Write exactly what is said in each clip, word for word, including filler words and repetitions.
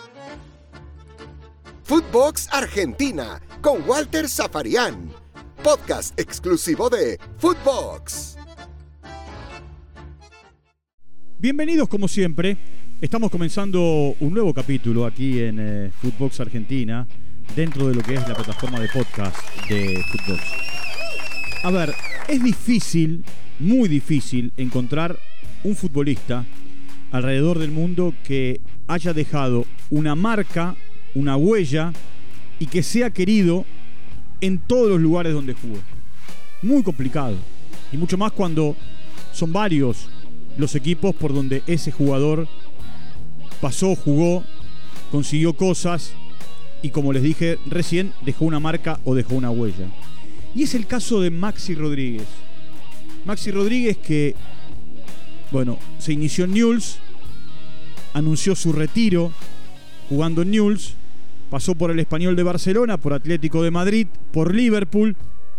Footbox Argentina con Walter Zafarian, podcast exclusivo de Footbox. Bienvenidos como siempre, estamos comenzando un nuevo capítulo aquí en eh, Footbox Argentina, dentro de lo que es la plataforma de podcast de Footbox. A ver, es difícil, muy difícil encontrar un futbolista alrededor del mundo que haya dejado una marca, una huella y que sea querido en todos los lugares donde jugó. Muy complicado. Y mucho más cuando son varios los equipos por donde ese jugador pasó, jugó, consiguió cosas y, como les dije recién, dejó una marca o dejó una huella. Y es el caso de Maxi Rodríguez. Maxi Rodríguez que, bueno, se inició en Newell's, anunció su retiro jugando en Newell's, pasó por el Español de Barcelona, por Atlético de Madrid, por Liverpool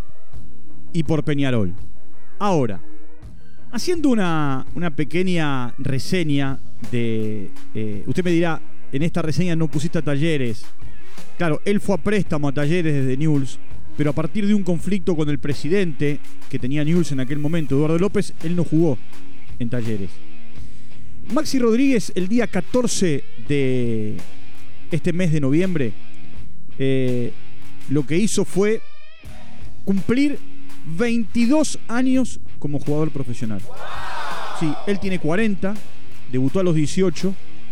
y por Peñarol. Ahora, haciendo una, una pequeña reseña de... Eh, usted me dirá, en esta reseña no pusiste a Talleres. Claro, él fue a préstamo a Talleres desde Newell's, pero a partir de un conflicto con el presidente que tenía Newell's en aquel momento, Eduardo López, él no jugó en Talleres. Maxi Rodríguez, el día catorce de este mes de noviembre, eh, lo que hizo fue cumplir veintidós años como jugador profesional. Sí, él tiene cuarenta, debutó a los dieciocho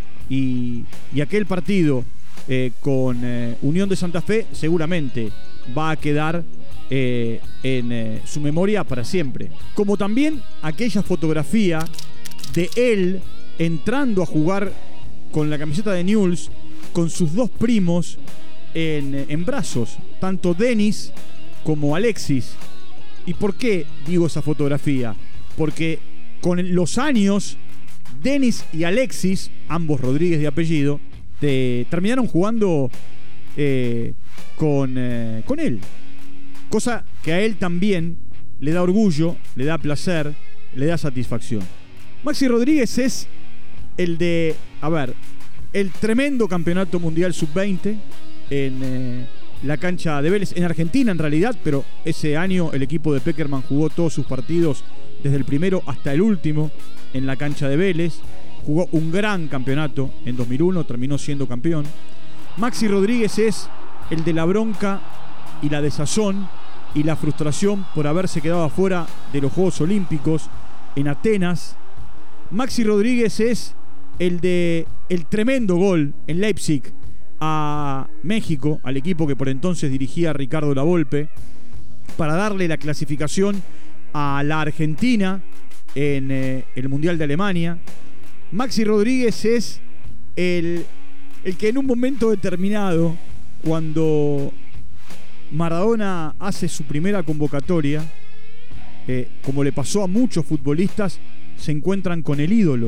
y, y aquel partido eh, con eh, Unión de Santa Fe seguramente va a quedar eh, en eh, su memoria para siempre. Como también aquella fotografía de él entrando a jugar con la camiseta de Newell's con sus dos primos en, en brazos, tanto Denis como Alexis. ¿Y por qué digo esa fotografía? Porque con los años, Denis y Alexis, ambos Rodríguez de apellido, te, terminaron jugando eh, con, eh, con él. Cosa que a él también le da orgullo, le da placer, le da satisfacción. Maxi Rodríguez es el de, a ver, el tremendo campeonato mundial sub veinte en eh, la cancha de Vélez, en Argentina en realidad, pero ese año el equipo de Peckerman jugó todos sus partidos desde el primero hasta el último en la cancha de Vélez. Jugó un gran campeonato en dos mil uno, terminó siendo campeón. Maxi Rodríguez es el de la bronca y la desazón y la frustración por haberse quedado afuera de los Juegos Olímpicos en Atenas. Maxi Rodríguez es el de el tremendo gol en Leipzig a México, al equipo que por entonces dirigía Ricardo Lavolpe, para darle la clasificación a la Argentina en eh, el Mundial de Alemania. Maxi Rodríguez es el, el que en un momento determinado, cuando Maradona hace su primera convocatoria, eh, como le pasó a muchos futbolistas, se encuentran con el ídolo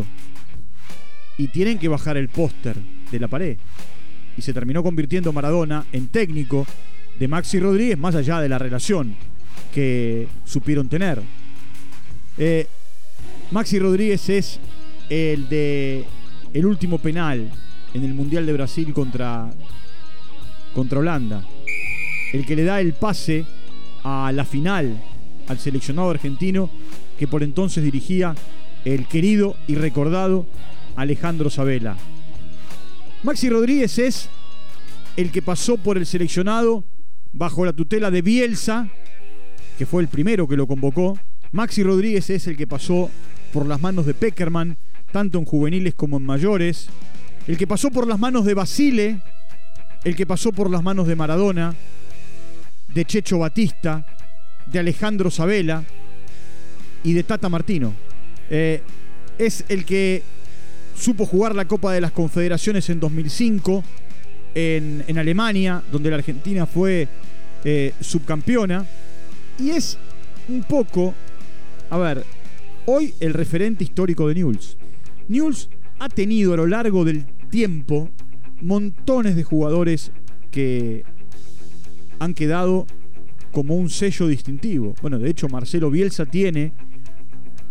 y tienen que bajar el póster de la pared. Y se terminó convirtiendo Maradona en técnico de Maxi Rodríguez, más allá de la relación que supieron tener. Eh, Maxi Rodríguez es el de el último penal en el Mundial de Brasil contra, contra Holanda. El que le da el pase a la final al seleccionado argentino que por entonces dirigía el querido y recordado Alejandro Sabella. Maxi Rodríguez es el que pasó por el seleccionado bajo la tutela de Bielsa, que fue el primero que lo convocó. Maxi Rodríguez es el que pasó por las manos de Peckerman, tanto en juveniles como en mayores. El que pasó por las manos de Basile, el que pasó por las manos de Maradona, de Checho Batista, de Alejandro Sabella y de Tata Martino. Eh, es el que supo jugar la Copa de las Confederaciones en dos mil cinco en, en Alemania, donde la Argentina fue eh, subcampeona. Y es un poco, a ver, hoy el referente histórico de Newell's. Newell's ha tenido a lo largo del tiempo montones de jugadores que han quedado como un sello distintivo. Bueno, de hecho Marcelo Bielsa tiene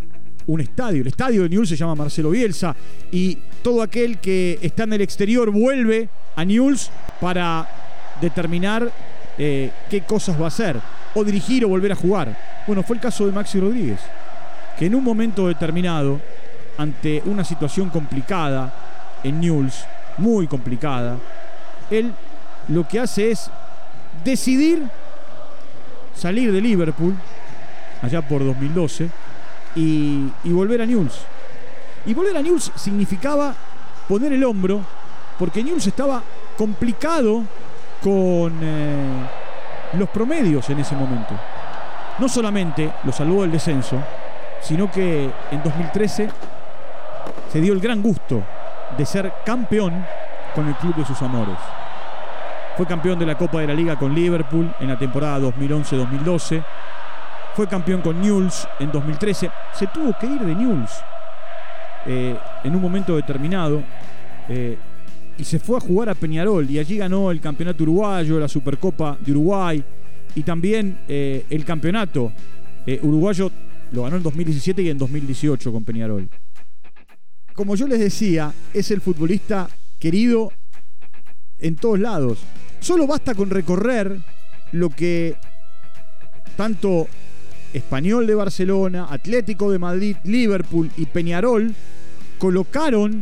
un estadio. El estadio de Newell's se llama Marcelo Bielsa y todo aquel que está en el exterior vuelve a Newell's para determinar eh, qué cosas va a hacer, o dirigir o volver a jugar. Bueno, fue el caso de Maxi Rodríguez, que en un momento determinado, ante una situación complicada en Newell's, muy complicada, él lo que hace es decidir salir de Liverpool allá por dos mil doce y, y volver a Newell's. Y volver a Newell's significaba poner el hombro, porque Newell's estaba complicado con eh, los promedios en ese momento. No solamente lo salvó del descenso, sino que en dos mil trece se dio el gran gusto de ser campeón con el club de sus amores. Fue campeón de la Copa de la Liga con Liverpool en la temporada dos mil once dos mil doce. Fue campeón con Newell's en dos mil trece. Se tuvo que ir de Newell's eh, en un momento determinado eh, y se fue a jugar a Peñarol, y allí ganó el campeonato uruguayo, la Supercopa de Uruguay, y también eh, el campeonato eh, uruguayo lo ganó en dos mil diecisiete y en dos mil dieciocho con Peñarol. Como yo les decía, es el futbolista querido en todos lados. Solo basta con recorrer lo que tanto Español de Barcelona, Atlético de Madrid, Liverpool y Peñarol colocaron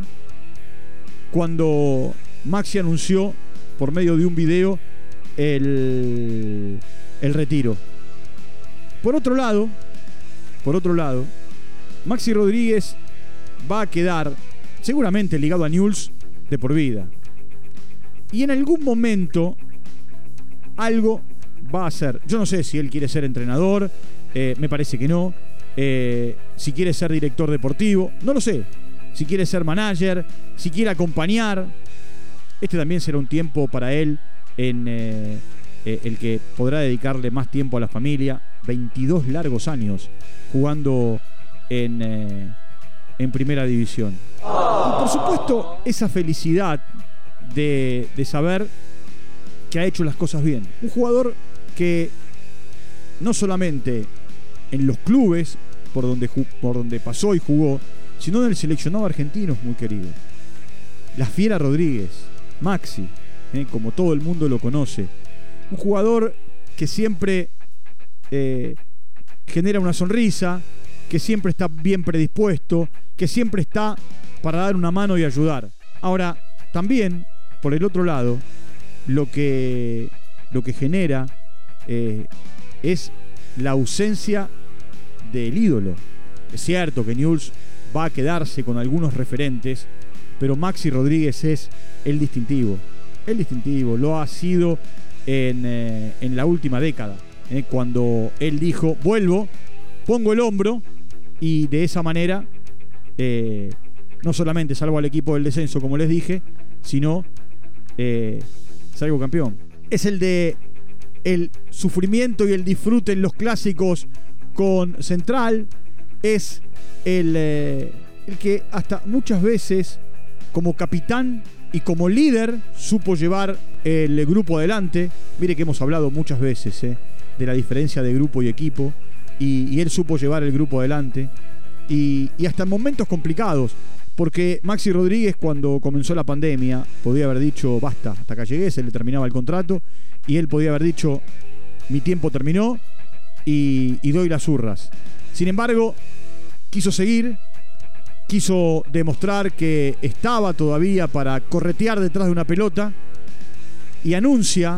cuando Maxi anunció por medio de un video el, el retiro. Por otro lado, por otro lado, Maxi Rodríguez va a quedar seguramente ligado a Newell's de por vida. Y en algún momento algo va a hacer. Yo no sé si él quiere ser entrenador, eh, me parece que no. Eh, si quiere ser director deportivo, no lo sé. Si quiere ser manager, si quiere acompañar. Este también será un tiempo para él en eh, eh, el que podrá dedicarle más tiempo a la familia. veintidós largos años jugando en, eh, en primera división. Y por supuesto, esa felicidad de, de saber que ha hecho las cosas bien. Un jugador que no solamente en los clubes por donde, por donde pasó y jugó, sino en el seleccionado argentino es muy querido. La Fiera Rodríguez, Maxi, eh, como todo el mundo lo conoce. Un jugador que siempre eh, genera una sonrisa, que siempre está bien predispuesto, que siempre está para dar una mano y ayudar. Ahora, también, por el otro lado, lo que, lo que genera eh, es la ausencia del ídolo. Es cierto que Newell's va a quedarse con algunos referentes, pero Maxi Rodríguez es el distintivo. El distintivo lo ha sido en, eh, en la última década, eh, cuando él dijo: vuelvo, pongo el hombro, y de esa manera eh, no solamente salvo al equipo del descenso, como les dije, sino eh, salgo campeón. Es el de el sufrimiento y el disfrute en los clásicos con Central. Es el, eh, el que hasta muchas veces, como capitán y como líder, supo llevar el grupo adelante. Mire que hemos hablado muchas veces eh, de la diferencia de grupo y equipo, y, y él supo llevar el grupo adelante, y, y hasta en momentos complicados, porque Maxi Rodríguez, cuando comenzó la pandemia, podía haber dicho: basta, hasta acá llegué, se le terminaba el contrato, y él podía haber dicho: mi tiempo terminó y, y doy las urras. Sin embargo, quiso seguir, quiso demostrar que estaba todavía para corretear detrás de una pelota, y anuncia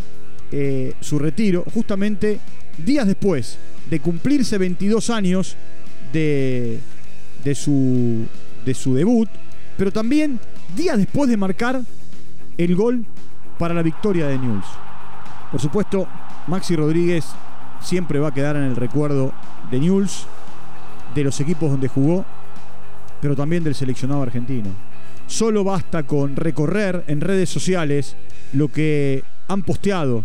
eh, su retiro justamente días después de cumplirse veintidós años de, de, su, de su debut, pero también días después de marcar el gol para la victoria de Newell's. Por supuesto, Maxi Rodríguez siempre va a quedar en el recuerdo de Newell's, de los equipos donde jugó, pero también del seleccionado argentino. Solo basta con recorrer en redes sociales lo que han posteado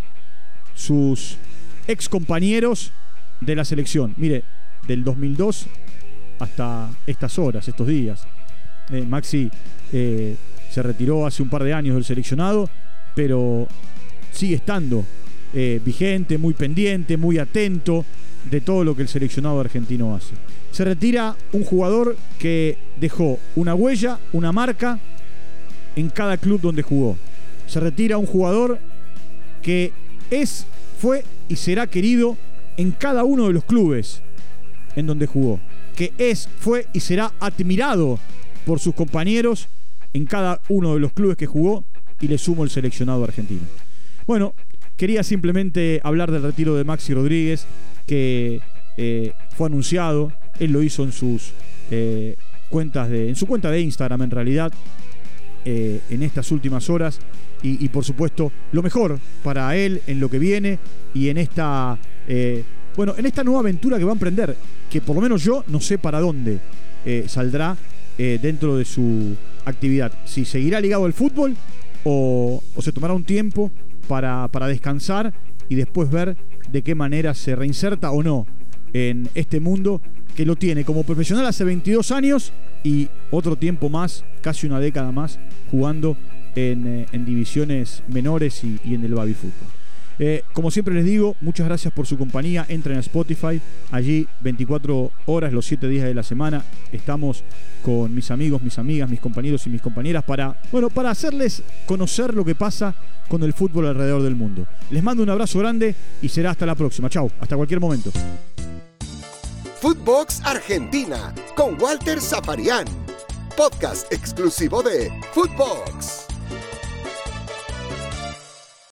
sus ex compañeros de la selección. Mire, del dos mil dos hasta estas horas, estos días. Eh, Maxi eh, se retiró hace un par de años del seleccionado, pero sigue estando eh, vigente, muy pendiente, muy atento de todo lo que el seleccionado argentino hace. Se retira un jugador que dejó una huella, una marca en cada club donde jugó. Se retira un jugador que es, fue y será querido en cada uno de los clubes en donde jugó. Que es, fue y será admirado por sus compañeros en cada uno de los clubes que jugó, y le sumo el seleccionado argentino. Bueno, quería simplemente hablar del retiro de Maxi Rodríguez, que eh, fue anunciado. Él lo hizo en sus eh, cuentas de, en su cuenta de Instagram, en realidad, eh, en estas últimas horas. Y, y por supuesto, lo mejor para él en lo que viene y en esta, eh, bueno, en esta nueva aventura que va a emprender, que por lo menos yo no sé para dónde eh, saldrá eh, dentro de su actividad. Si seguirá ligado al fútbol o, o se tomará un tiempo para, para descansar y después ver de qué manera se reinserta o no en este mundo que lo tiene como profesional hace veintidós años y otro tiempo más, casi una década más, jugando en, eh, en divisiones menores y, y en el baby fútbol. Eh, como siempre les digo, muchas gracias por su compañía. Entren a Spotify, allí veinticuatro horas, los siete días de la semana. Estamos con mis amigos, mis amigas, mis compañeros y mis compañeras para, bueno, para hacerles conocer lo que pasa con el fútbol alrededor del mundo. Les mando un abrazo grande y será hasta la próxima. Chau, hasta cualquier momento. Footbox Argentina con Walter Zafarian, podcast exclusivo de Footbox.